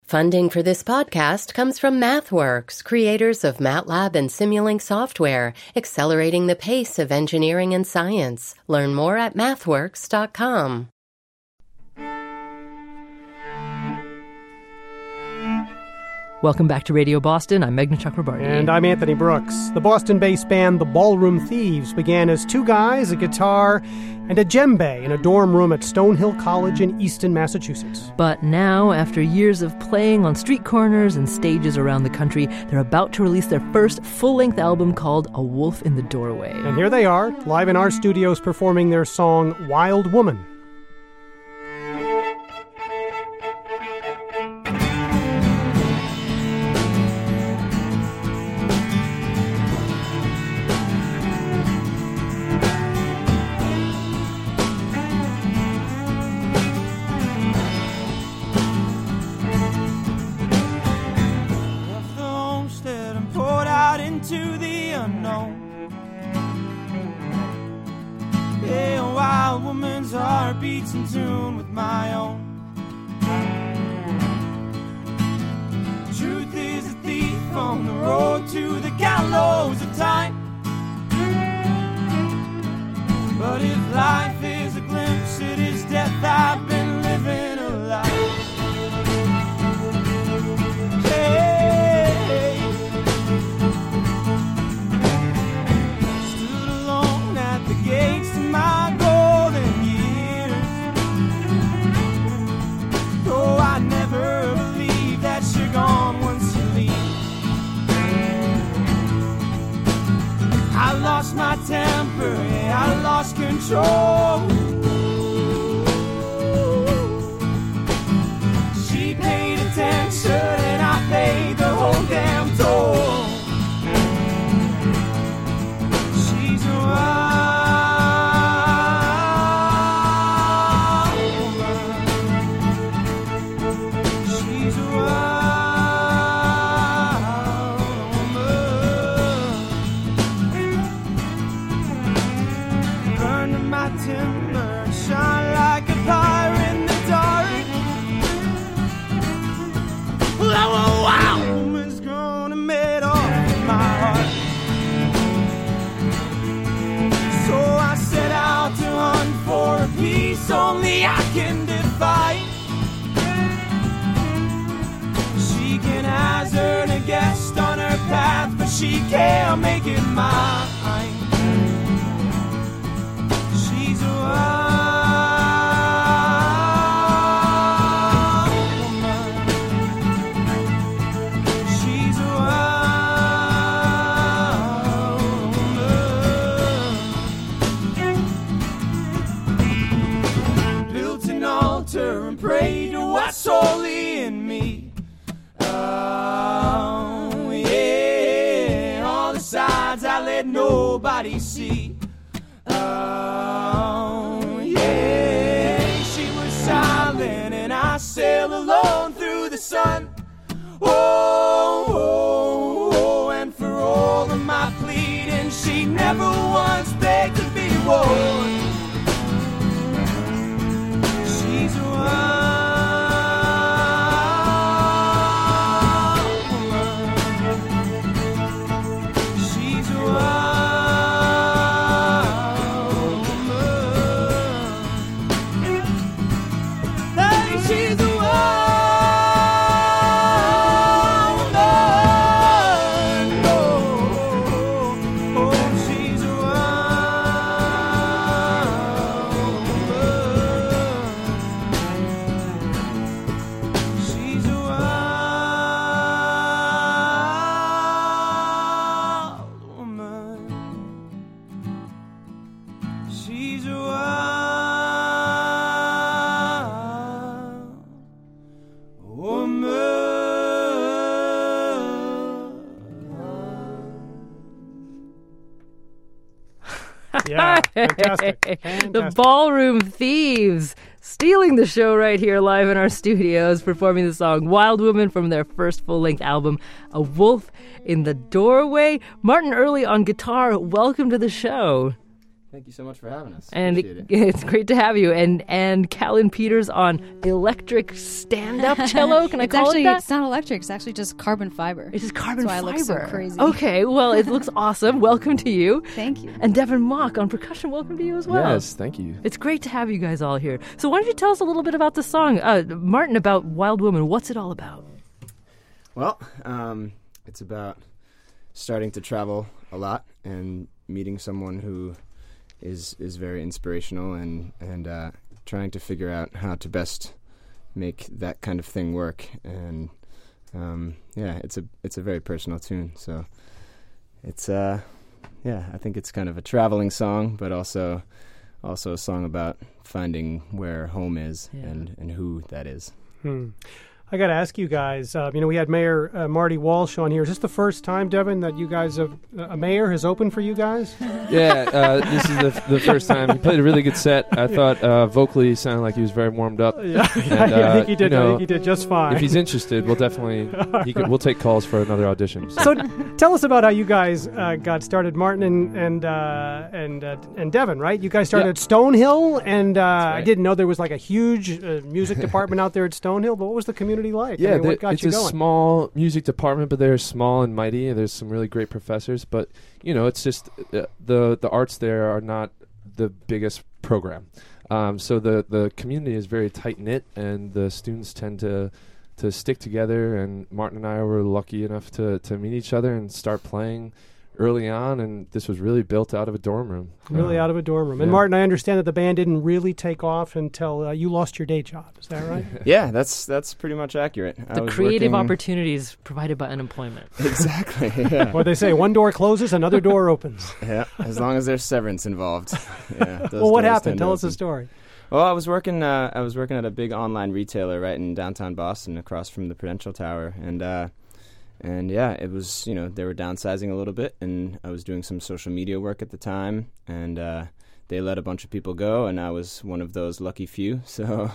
Funding for this podcast comes from MathWorks, creators of MATLAB and Simulink software, accelerating the pace of engineering and science. Learn more at mathworks.com. Welcome back to Radio Boston. I'm Meghna Chakrabarty. And I'm Anthony Brooks. The Boston-based band The Ballroom Thieves began as two guys, a guitar, and a djembe in a dorm room at Stonehill College in Easton, Massachusetts. But now, after years of playing on street corners and stages around the country, they're about to release their first full-length album called A Wolf in the Doorway. And here they are, live in our studios performing their song Wild Woman. To the unknown. Yeah, a wild woman's heart beats in tune with my own. Truth is a thief on the road to the gallows of time. But if life is a glimpse, it is death. I've been living a life. Gates to my golden years. Though I never believed that you're gone once you leave. I lost my temper, yeah, I lost control. She paid attention and I paid the whole damn toll. She's a wild. Only I can defy. She can hazard a guest on her path, but she can't make it mine. She's a wild woman. She's a wild woman. Built an altar and prayed to what's holy in me. Oh, yeah. All the sides I let nobody see. Oh, yeah. She was silent and I sailed alone through the sun. Oh, oh, oh. And for all of my pleading, she never once begged to be warned. She's a wild woman. She's a wild woman. Hey, she's a wild woman. Oh, oh, oh, she's a wild woman. She's a wild woman. She's a wild woman. Yeah, fantastic. The Ballroom Thieves, stealing the show right here live in our studios, performing the song Wild Woman from their first full-length album, A Wolf in the Doorway. Martin Earley on guitar, welcome to the show. Thank you so much for having us. And Appreciate it. it's great to have you. And Callan Peters on electric stand-up cello. Can I call it that? It's not electric. It's actually just carbon fiber. It's just carbon That's why fiber. I look so crazy. Okay, well, it looks awesome. Welcome to you. Thank you. And Devin Mock on percussion. Welcome to you as well. Yes, thank you. It's great to have you guys all here. So why don't you tell us a little bit about the song, Martin, about Wild Woman. What's it all about? Well, it's about starting to travel a lot and meeting someone who is very inspirational and trying to figure out how to best make that kind of thing work. And it's a very personal tune. So it's I think it's kind of a traveling song, but also a song about finding where home is and who that is. I got to ask you guys, we had Mayor Marty Walsh on here. Is this the first time, Devin, that you guys have, a mayor has opened for you guys? Yeah, this is the first time. He played a really good set. I thought vocally he sounded like he was very warmed up. Yeah, And, I think he did. I think he did just fine. If he's interested, we'll definitely we'll take calls for another audition. So tell us about how you guys got started, Martin and Devin, right? You guys started at Stonehill, and right. I didn't know there was like a huge music department out there at Stonehill, but what was the community like? Yeah, what got it's you a going? small music department, but they're small and mighty. There's some really great professors, but it's just the arts there are not the biggest program. So the community is very tight knit, and the students tend to stick together. And Martin and I were lucky enough to meet each other and start playing early on, and this was really built out of a dorm room. Really out of a dorm room. And yeah. Martin, I understand that the band didn't really take off until you lost your day job. Is that right? Yeah, that's pretty much accurate. The creative opportunities provided by unemployment. Exactly. Yeah. What they say, one door closes, another door opens. Yeah, as long as there's severance involved. Yeah. Well, what happened? Tell us the story. Well, I was working at a big online retailer right in downtown Boston, across from the Prudential Tower, and yeah, it was, they were downsizing a little bit, and I was doing some social media work at the time, and they let a bunch of people go, and I was one of those lucky few. So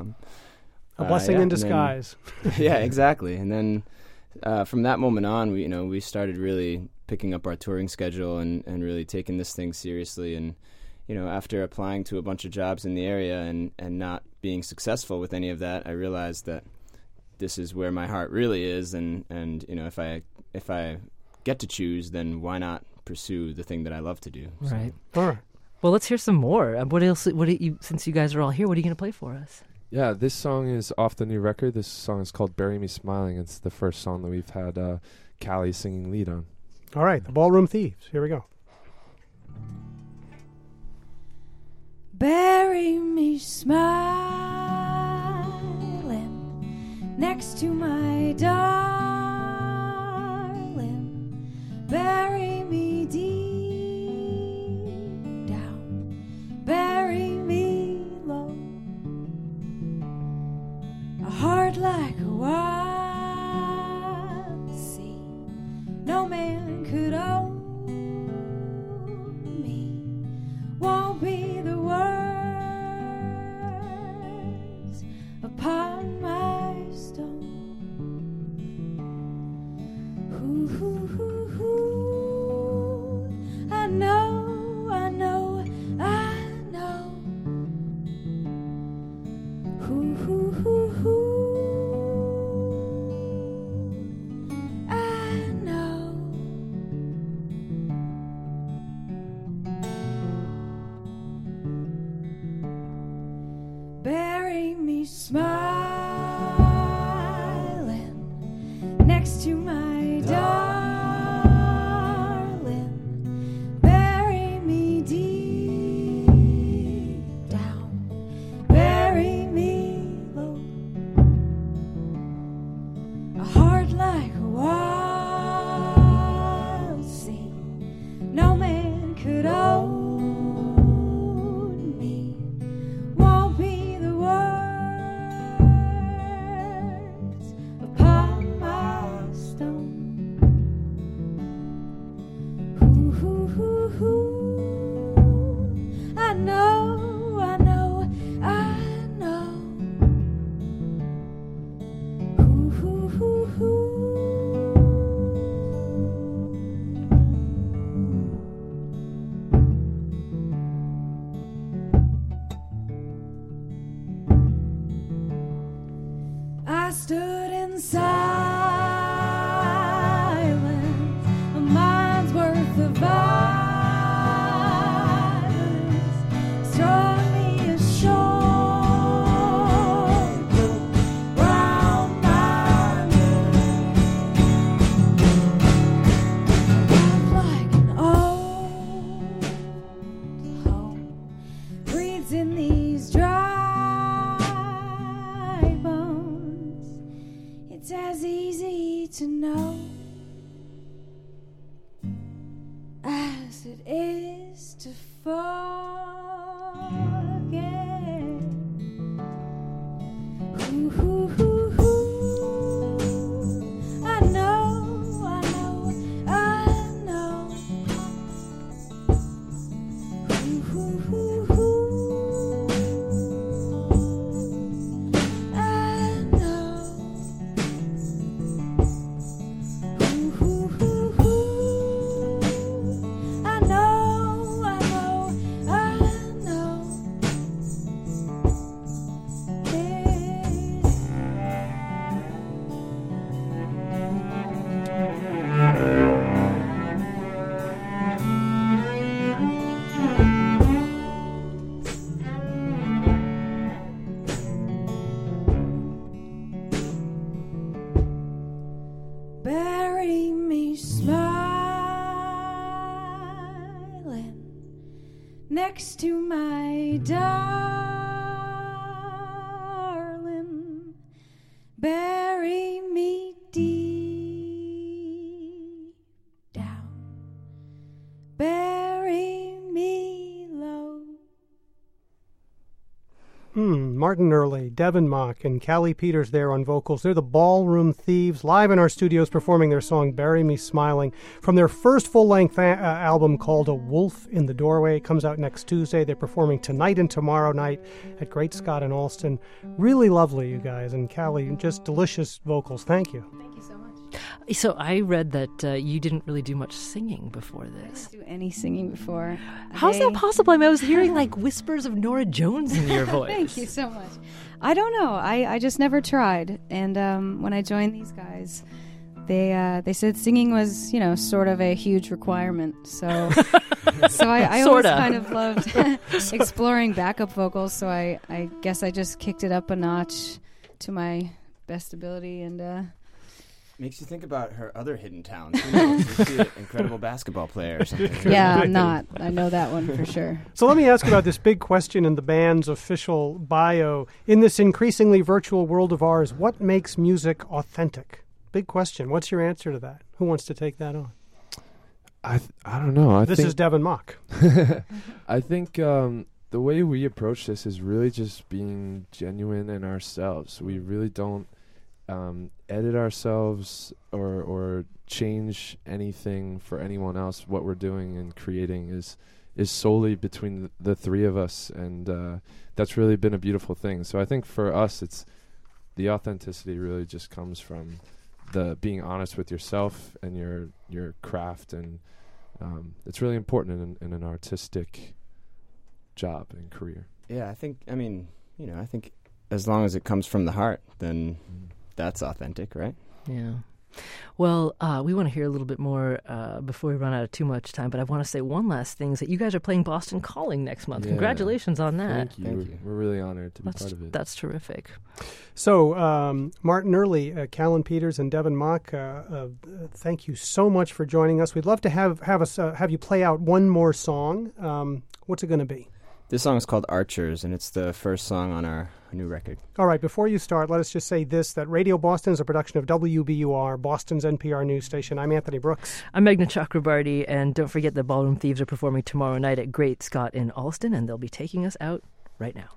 a blessing in disguise. Yeah, exactly. And then from that moment on, we started really picking up our touring schedule and really taking this thing seriously. And after applying to a bunch of jobs in the area and not being successful with any of that, I realized that this is where my heart really is, and if I get to choose, then why not pursue the thing that I love to do? So. Right. All right. Well, let's hear some more. What else? Since you guys are all here, what are you going to play for us? Yeah, this song is off the new record. This song is called "Bury Me Smiling." It's the first song that we've had Callie singing lead on. All right, the Ballroom Thieves. Here we go. Bury me smiling next to my darling. Bury me deep down. Bury me low. A heart like a wild sea. No man could own me. Won't be the words upon my stone. I know. Bury me smiling next to my darling. Bury me deep down. Bury me low. A heart like a wild sea. No man could own. Ooh. in silence, a mind's worth of violence struck me ashore, round my neck, like an old home breathes in these dry bones. It's as easy to know as it is to forget. Ooh, ooh, ooh, ooh. I know, I know, I know. Ooh, ooh, ooh, ooh. I know. Ooh, ooh, ooh, ooh. I know, I know, I know. Bury me smiling next to my darling. Bury me deep down. Bury me low. Martin Early, Devin Mock, and Callie Peters there on vocals. They're the Ballroom Thieves, live in our studios performing their song Bury Me Smiling from their first full-length album called A Wolf in the Doorway. It comes out next Tuesday. They're performing tonight and tomorrow night at Great Scott in Allston. Really lovely, you guys. And Callie, just delicious vocals. Thank you. Thank you so much. So I read that you didn't really do much singing before this. I didn't do any singing before. How's that possible? I mean, I was hearing like whispers of Norah Jones in your voice. Thank you so much. I don't know. I just never tried. And when I joined these guys, they said singing was, sort of a huge requirement. So I always kind of loved exploring backup vocals. So I guess I just kicked it up a notch to my best ability and. Makes you think about her other hidden talents. Is she an incredible basketball player or something? Yeah, I'm not. I know that one for sure. So let me ask about this big question in the band's official bio. In this increasingly virtual world of ours, what makes music authentic? Big question. What's your answer to that? Who wants to take that on? I don't know. This is Devin Mock. I think the way we approach this is really just being genuine in ourselves. We really don't edit ourselves or change anything for anyone else. What we're doing and creating is solely between the three of us, and that's really been a beautiful thing. So I think for us, it's the authenticity really just comes from the being honest with yourself and your craft, and it's really important in an artistic job and career. Yeah, I think as long as it comes from the heart, then that's authentic, right? Yeah. Well, we want to hear a little bit more before we run out of too much time, but I want to say one last thing is that you guys are playing Boston Calling next month. Yeah. Congratulations on that. Thank you. We're really honored to be part of it. That's terrific. So, Martin Early, Callan Peters, and Devin Mock, thank you so much for joining us. We'd love to have you play out one more song. What's it going to be? This song is called Archers, and it's the first song on our new record. All right, before you start, let us just say this, that Radio Boston is a production of WBUR, Boston's NPR news station. I'm Anthony Brooks. I'm Meghna Chakrabarty, and don't forget the Ballroom Thieves are performing tomorrow night at Great Scott in Allston, and they'll be taking us out right now.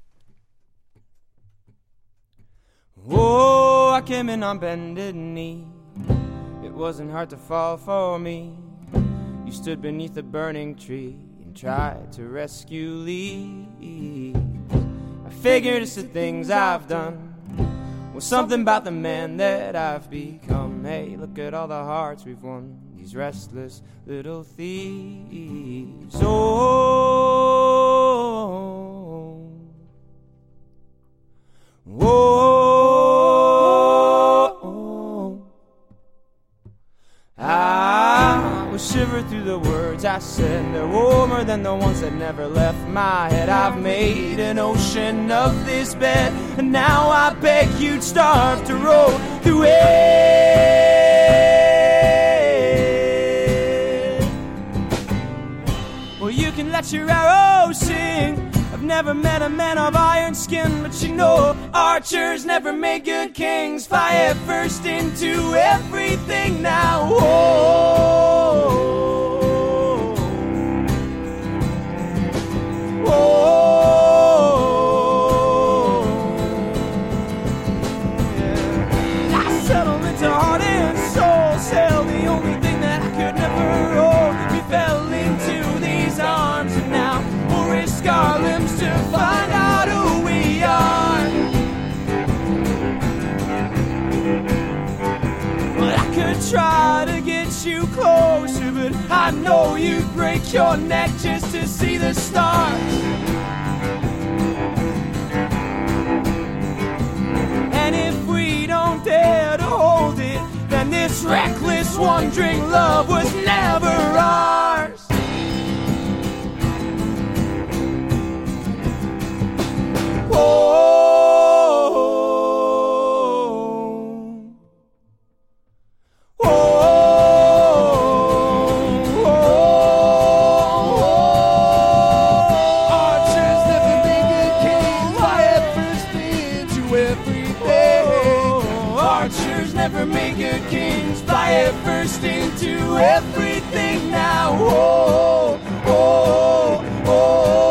Oh, I came in on bended knee. It wasn't hard to fall for me. You stood beneath a burning tree and tried to rescue Lee. I figured it's the things I've done, well, something about the man that I've become. Hey, look at all the hearts we've won, these restless little thieves. Oh, through the words I said. They're warmer than the ones that never left my head. I've made an ocean of this bed, and now I beg you'd starve to roll through it. Well, you can let your arrows sing. I've never met a man of iron skin, but you know archers never make good kings. Fly head first into everything now. Oh, oh, oh, yeah. I settled into heart and soul, hell, the only thing that I could never hold. We fell into these arms, and now we'll risk our limbs to find out who we are. But I could try to get you closer, but I know you'd break your neck just to see the stars. And if we don't dare to hold it, then this reckless wandering love was never ours. Into everything now. Oh, oh, oh.